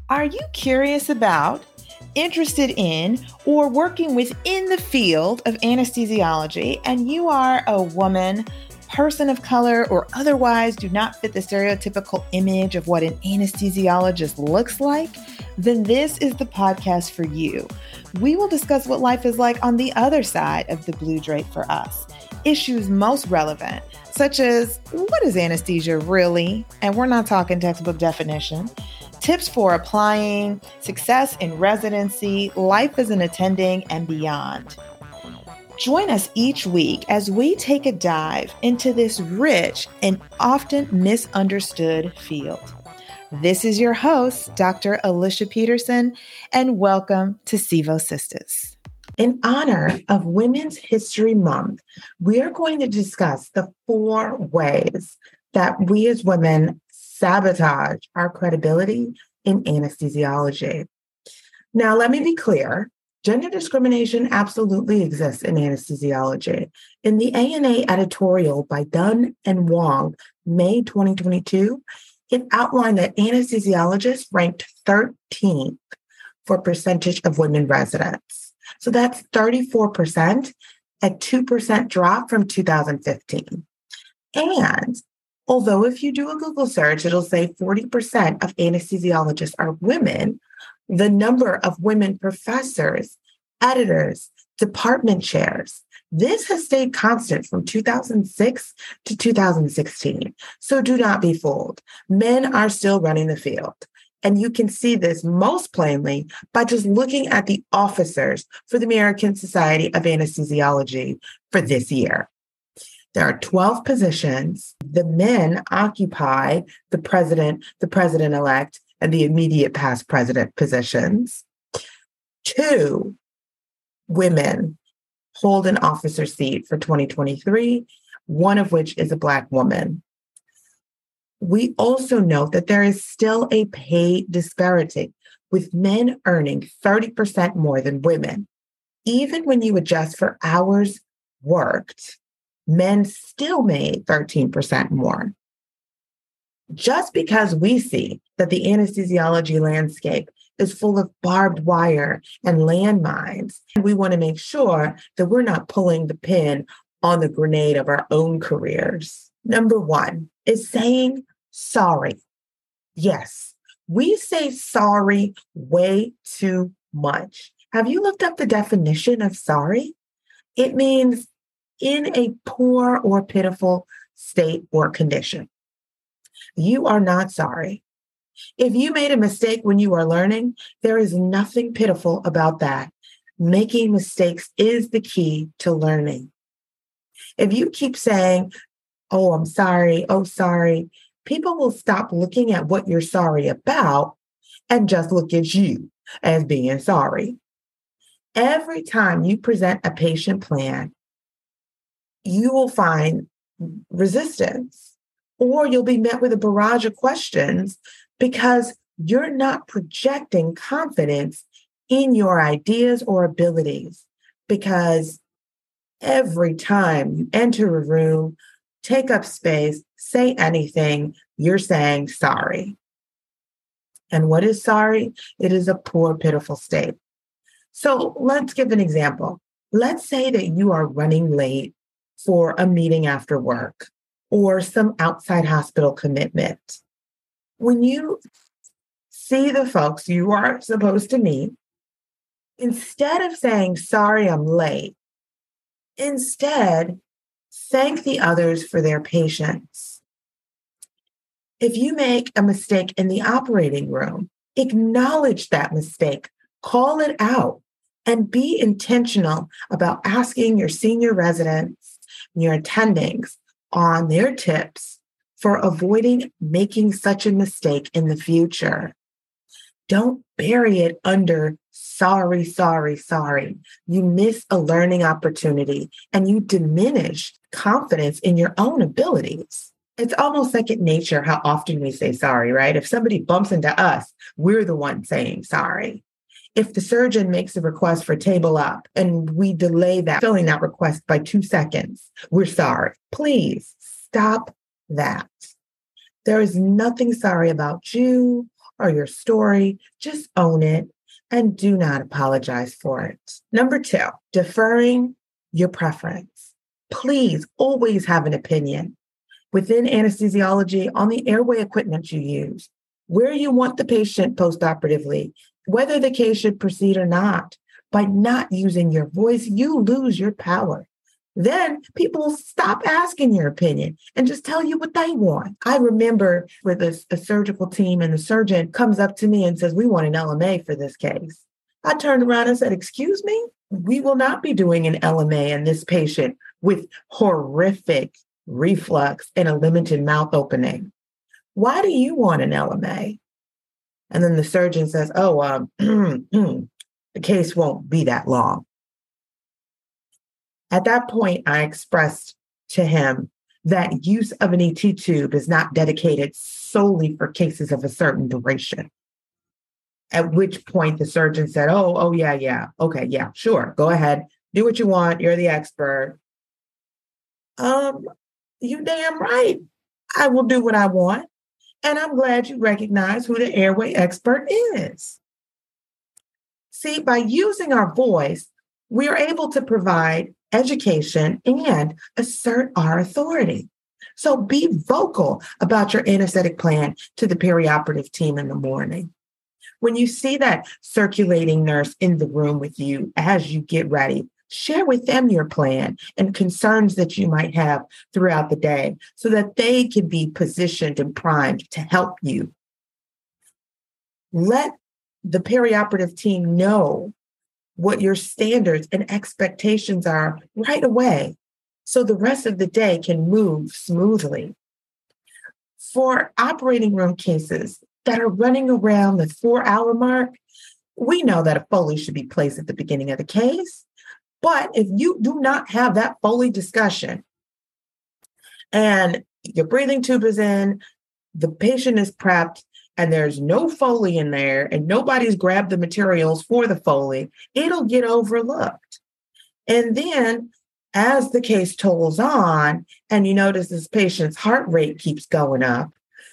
Are you curious about, interested in, or working within the field of anesthesiology, and you are a woman, person of color, or otherwise do not fit the stereotypical image of what an anesthesiologist looks like? Then this is the podcast for you. We will discuss what life is like on the other side of the blue drape for us. Issues most relevant, such as what is anesthesia really? And we're not talking textbook definition. Tips for applying, success in residency, life as an attending, and beyond. Join us each week as we take a dive into this rich and often misunderstood field. This is your host, Dr. Alicia Peterson, and welcome to SIVO Sisters. In honor of Women's History Month, we are going to discuss the 4 ways that we as women sabotage our credibility in anesthesiology. Now, let me be clear. Gender discrimination absolutely exists in anesthesiology. In the ANA editorial by Dunn and Wong, May 2022, it outlined that anesthesiologists ranked 13th for percentage of women residents. So that's 34%, a 2% drop from 2015. And although if you do a Google search, it'll say 40% of anesthesiologists are women, the number of women professors, editors, department chairs, this has stayed constant from 2006 to 2016. So do not be fooled. Men are still running the field. And you can see this most plainly by just looking at the officers for the American Society of Anesthesiology for this year. There are 12 positions. The men occupy the president-elect, and the immediate past president positions. 2 women hold an officer seat for 2023, one of which is a Black woman. We also note that there is still a pay disparity, with men earning 30% more than women. Even when you adjust for hours worked, men still made 13% more. Just because we see that the anesthesiology landscape is full of barbed wire and landmines, we want to make sure that we're not pulling the pin on the grenade of our own careers. Number 1 is saying sorry. Yes, we say sorry way too much. Have you looked up the definition of sorry? It means in a poor or pitiful state or condition. You are not sorry. If you made a mistake when you are learning, there is nothing pitiful about that. Making mistakes is the key to learning. If you keep saying, oh, I'm sorry, oh, sorry, people will stop looking at what you're sorry about and just look at you as being sorry. Every time you present a patient plan, you will find resistance. Or you'll be met with a barrage of questions because you're not projecting confidence in your ideas or abilities. Because every time you enter a room, take up space, say anything, you're saying sorry. And what is sorry? It is a poor, pitiful state. So let's give an example. Let's say that you are running late for a meeting after work, or some outside hospital commitment. When you see the folks you are supposed to meet, instead of saying, sorry, I'm late, instead, thank the others for their patience. If you make a mistake in the operating room, acknowledge that mistake, call it out, and be intentional about asking your senior residents, your attendings, on their tips for avoiding making such a mistake in the future. Don't bury it under sorry, sorry, sorry. You miss a learning opportunity and you diminish confidence in your own abilities. It's almost second nature how often we say sorry, right? If somebody bumps into us, we're the one saying sorry. If the surgeon makes a request for table up and we delay that, filling that request by 2 seconds, we're sorry. Please stop that. There is nothing sorry about you or your story, just own it and do not apologize for it. Number 2, deferring your preference. Please always have an opinion within anesthesiology on the airway equipment you use, where you want the patient postoperatively, whether the case should proceed or not. By not using your voice, you lose your power. Then people will stop asking your opinion and just tell you what they want. I remember with a surgical team and the surgeon comes up to me and says, we want an LMA for this case. I turned around and said, excuse me, we will not be doing an LMA in this patient with horrific reflux and a limited mouth opening. Why do you want an LMA? And then the surgeon says, the case won't be that long. At that point, I expressed to him that use of an ET tube is not dedicated solely for cases of a certain duration. At which point the surgeon said, yeah. Okay, yeah, sure. Go ahead. Do what you want. You're the expert. You damn right. I will do what I want. And I'm glad you recognize who the airway expert is. See, by using our voice, we are able to provide education and assert our authority. So be vocal about your anesthetic plan to the perioperative team in the morning. When you see that circulating nurse in the room with you as you get ready, share with them your plan and concerns that you might have throughout the day so that they can be positioned and primed to help you. Let the perioperative team know what your standards and expectations are right away so the rest of the day can move smoothly. For operating room cases that are running around the 4-hour mark, we know that a Foley should be placed at the beginning of the case. But if you do not have that Foley discussion and your breathing tube is in, the patient is prepped, and there's no Foley in there, and nobody's grabbed the materials for the Foley, it'll get overlooked. And then as the case tolls on, and you notice this patient's heart rate keeps going up,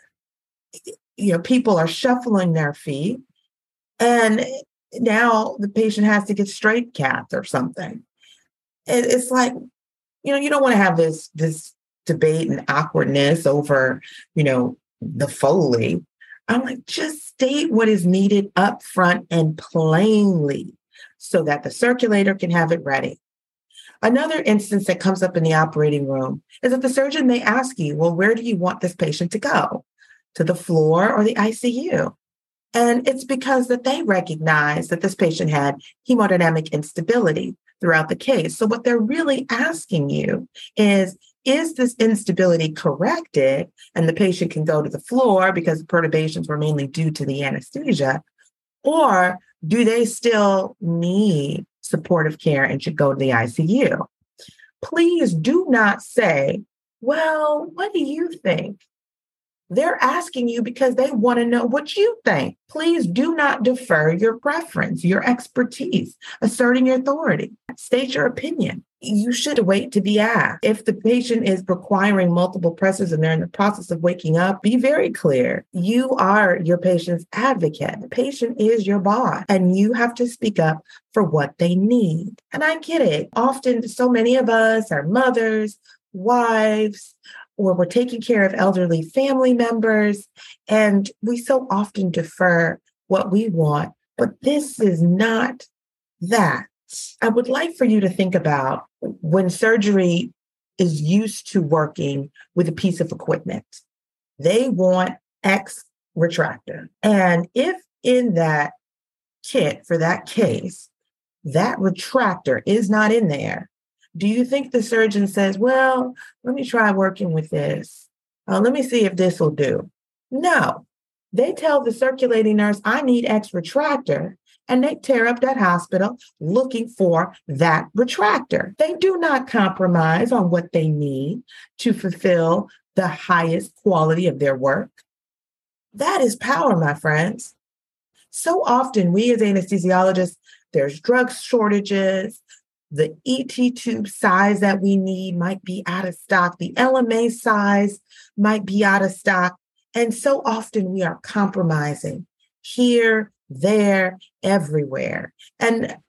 people are shuffling their feet, and now the patient has to get straight cath or something. It's like, you don't want to have this debate and awkwardness over, the Foley. I'm like, just state what is needed up front and plainly so that the circulator can have it ready. Another instance that comes up in the operating room is that the surgeon may ask you, well, where do you want this patient to go? To the floor or the ICU? And it's because that they recognize that this patient had hemodynamic instability throughout the case. So what they're really asking you is this instability corrected and the patient can go to the floor because the perturbations were mainly due to the anesthesia? Or do they still need supportive care and should go to the ICU? Please do not say, well, what do you think? They're asking you because they want to know what you think. Please do not defer your preference, your expertise, asserting your authority. State your opinion. You should wait to be asked. If the patient is requiring multiple pressors and they're in the process of waking up, be very clear. You are your patient's advocate. The patient is your boss, and you have to speak up for what they need. And I get it. Often, so many of us are mothers, wives, or we're taking care of elderly family members, and we so often defer what we want, but this is not that. I would like for you to think about when surgery is used to working with a piece of equipment. They want X retractor. And if in that kit for that case, that retractor is not in there, do you think the surgeon says, well, let me try working with this. Let me see if this will do? No. They tell the circulating nurse, I need X retractor, and they tear up that hospital looking for that retractor. They do not compromise on what they need to fulfill the highest quality of their work. That is power, my friends. So often we as anesthesiologists, there's drug shortages. The ET tube size that we need might be out of stock. The LMA size might be out of stock. And so often we are compromising here, there, everywhere. And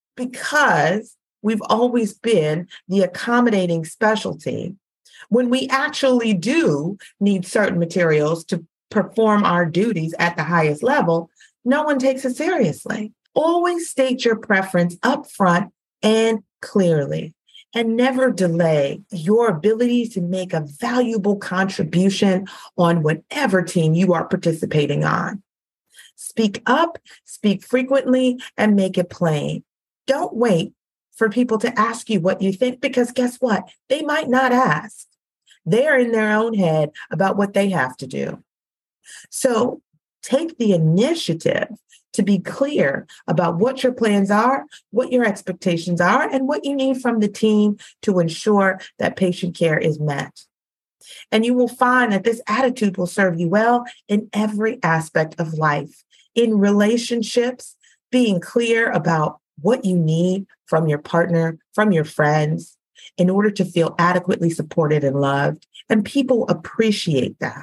because we've always been the accommodating specialty, when we actually do need certain materials to perform our duties at the highest level, no one takes it seriously. Always state your preference upfront and clearly, and never delay your ability to make a valuable contribution on whatever team you are participating on. Speak up, speak frequently, and make it plain. Don't wait for people to ask you what you think, because guess what? They might not ask. They're in their own head about what they have to do. So take the initiative to be clear about what your plans are, what your expectations are, and what you need from the team to ensure that patient care is met. And you will find that this attitude will serve you well in every aspect of life. In relationships, being clear about what you need from your partner, from your friends, in order to feel adequately supported and loved. And people appreciate that,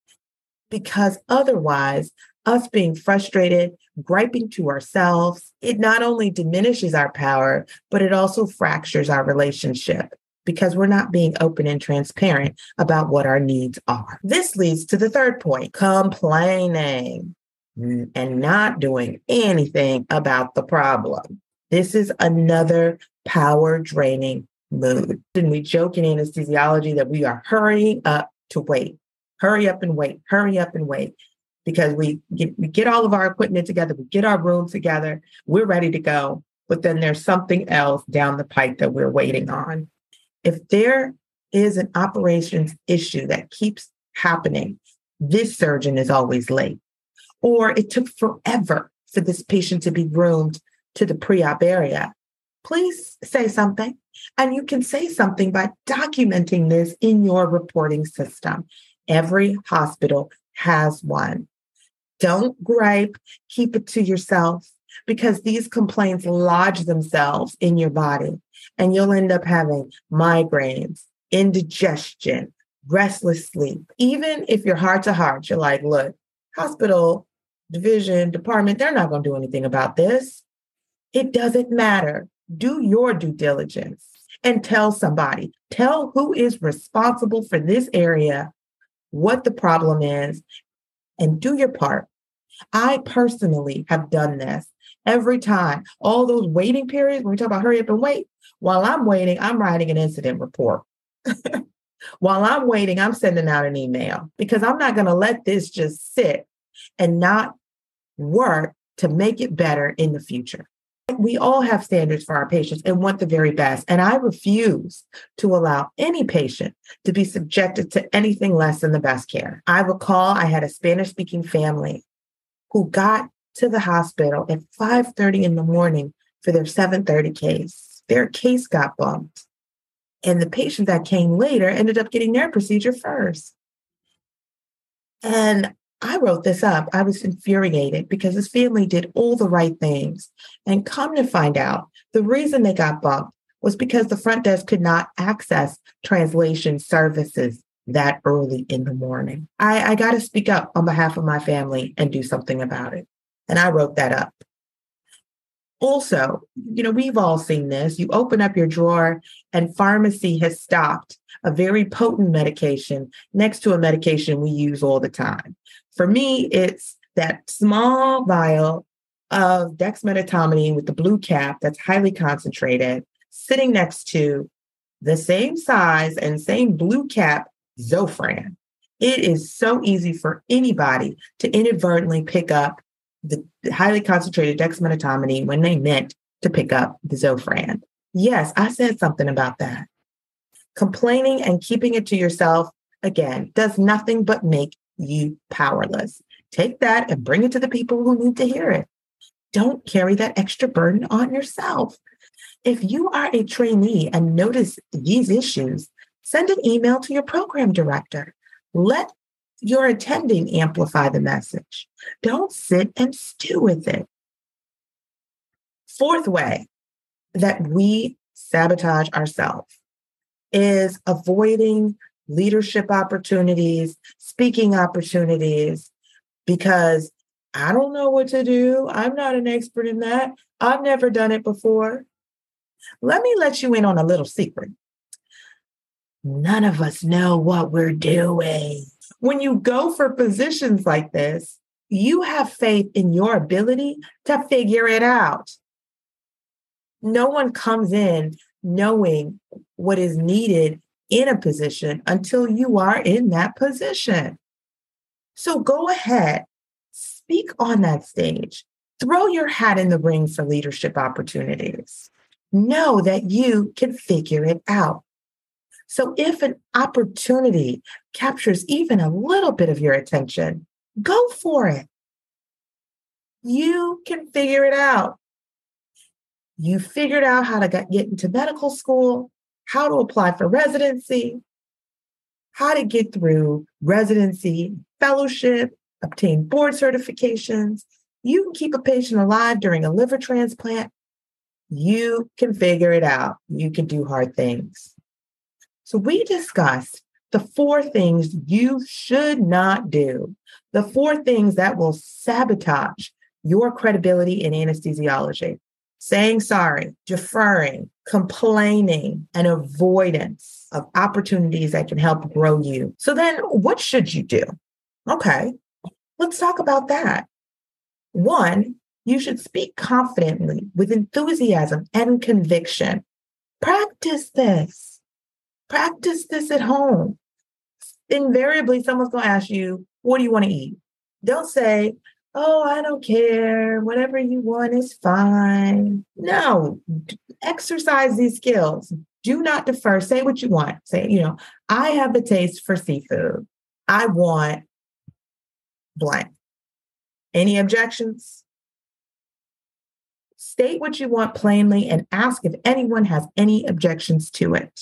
because otherwise, us being frustrated, griping to ourselves, it not only diminishes our power, but it also fractures our relationship, because we're not being open and transparent about what our needs are. This leads to the third point: complaining and not doing anything about the problem. This is another power draining mood. And we joke in anesthesiology that we are hurrying up to wait. Hurry up and wait, hurry up and wait. Because we get all of our equipment together, we get our room together, we're ready to go. But then there's something else down the pipe that we're waiting on. If there is an operations issue that keeps happening, this surgeon is always late. Or it took forever for this patient to be roomed to the pre-op area, please say something. And you can say something by documenting this in your reporting system. Every hospital has one. Don't gripe, keep it to yourself, because these complaints lodge themselves in your body and you'll end up having migraines, indigestion, restless sleep. Even if you're heart to heart, you're like, look, hospital, division, department, they're not going to do anything about this. It doesn't matter. Do your due diligence and tell somebody. Tell who is responsible for this area, what the problem is, and do your part. I personally have done this every time. All those waiting periods, when we talk about hurry up and wait, while I'm waiting, I'm writing an incident report. While I'm waiting, I'm sending out an email, because I'm not going to let this just sit and not work to make it better in the future. We all have standards for our patients and want the very best. And I refuse to allow any patient to be subjected to anything less than the best care. I recall I had a Spanish-speaking family who got to the hospital at 5:30 in the morning for their 7:30 case. Their case got bumped. And the patient that came later ended up getting their procedure first. And I wrote this up. I was infuriated because this family did all the right things. And come to find out, the reason they got bumped was because the front desk could not access translation services that early in the morning. I got to speak up on behalf of my family and do something about it. And I wrote that up. Also, we've all seen this. You open up your drawer and pharmacy has stocked a very potent medication next to a medication we use all the time. For me, it's that small vial of dexmedetomidine with the blue cap that's highly concentrated, sitting next to the same size and same blue cap Zofran. It is so easy for anybody to inadvertently pick up the highly concentrated dexmedetomidine when they meant to pick up the Zofran. Yes, I said something about that. Complaining and keeping it to yourself, again, does nothing but make you powerless. Take that and bring it to the people who need to hear it. Don't carry that extra burden on yourself. If you are a trainee and notice these issues, send an email to your program director. Let your attending amplify the message. Don't sit and stew with it. Fourth way that we sabotage ourselves is avoiding leadership opportunities, speaking opportunities, because I don't know what to do. I'm not an expert in that. I've never done it before. Let me let you in on a little secret. None of us know what we're doing. When you go for positions like this, you have faith in your ability to figure it out. No one comes in knowing what is needed in a position until you are in that position. So go ahead, speak on that stage, throw your hat in the ring for leadership opportunities. Know that you can figure it out. So if an opportunity captures even a little bit of your attention, go for it. You can figure it out. You figured out how to get into medical school, how to apply for residency, how to get through residency, fellowship, obtain board certifications. You can keep a patient alive during a liver transplant. You can figure it out. You can do hard things. So we discussed the 4 things you should not do, the 4 things that will sabotage your credibility in anesthesiology: saying sorry, deferring, complaining, and avoidance of opportunities that can help grow you. So then what should you do? Okay, let's talk about that. 1, you should speak confidently with enthusiasm and conviction. Practice this. Practice this at home. Invariably, someone's going to ask you, what do you want to eat? Don't say, oh, I don't care. Whatever you want is fine. No, exercise these skills. Do not defer. Say what you want. Say, I have the taste for seafood. I want blank. Any objections? State what you want plainly and ask if anyone has any objections to it.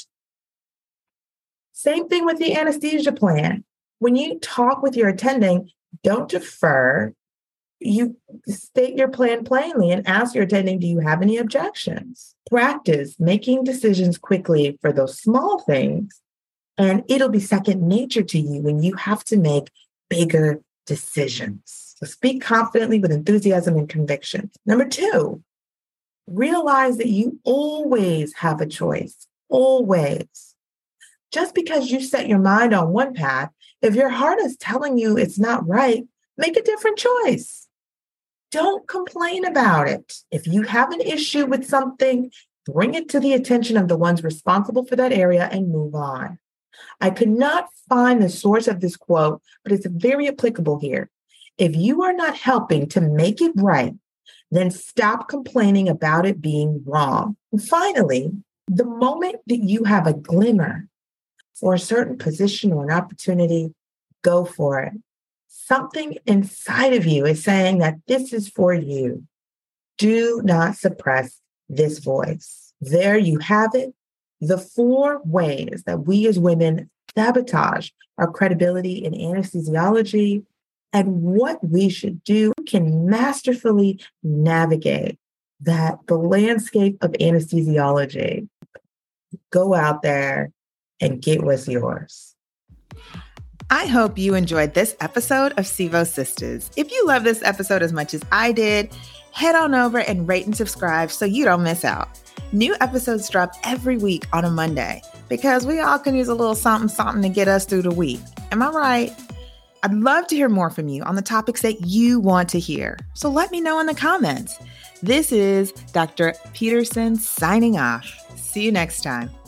Same thing with the anesthesia plan. When you talk with your attending, don't defer. You state your plan plainly and ask your attending, do you have any objections? Practice making decisions quickly for those small things, and it'll be second nature to you when you have to make bigger decisions. So speak confidently with enthusiasm and conviction. Number 2, realize that you always have a choice, always. Just because you set your mind on one path, if your heart is telling you it's not right, make a different choice. Don't complain about it. If you have an issue with something, bring it to the attention of the ones responsible for that area and move on. I could not find the source of this quote, but it's very applicable here. If you are not helping to make it right, then stop complaining about it being wrong. And finally, the moment that you have a glimmer for a certain position or an opportunity, go for it. Something inside of you is saying that this is for you. Do not suppress this voice. There you have it. The 4 ways that we as women sabotage our credibility in anesthesiology and what we should do can masterfully navigate the landscape of anesthesiology. Go out there and get what's yours. I hope you enjoyed this episode of SIVO Sisters. If you love this episode as much as I did, head on over and rate and subscribe so you don't miss out. New episodes drop every week on a Monday because we all can use a little something to get us through the week. Am I right? I'd love to hear more from you on the topics that you want to hear. So let me know in the comments. This is Dr. Peterson signing off. See you next time.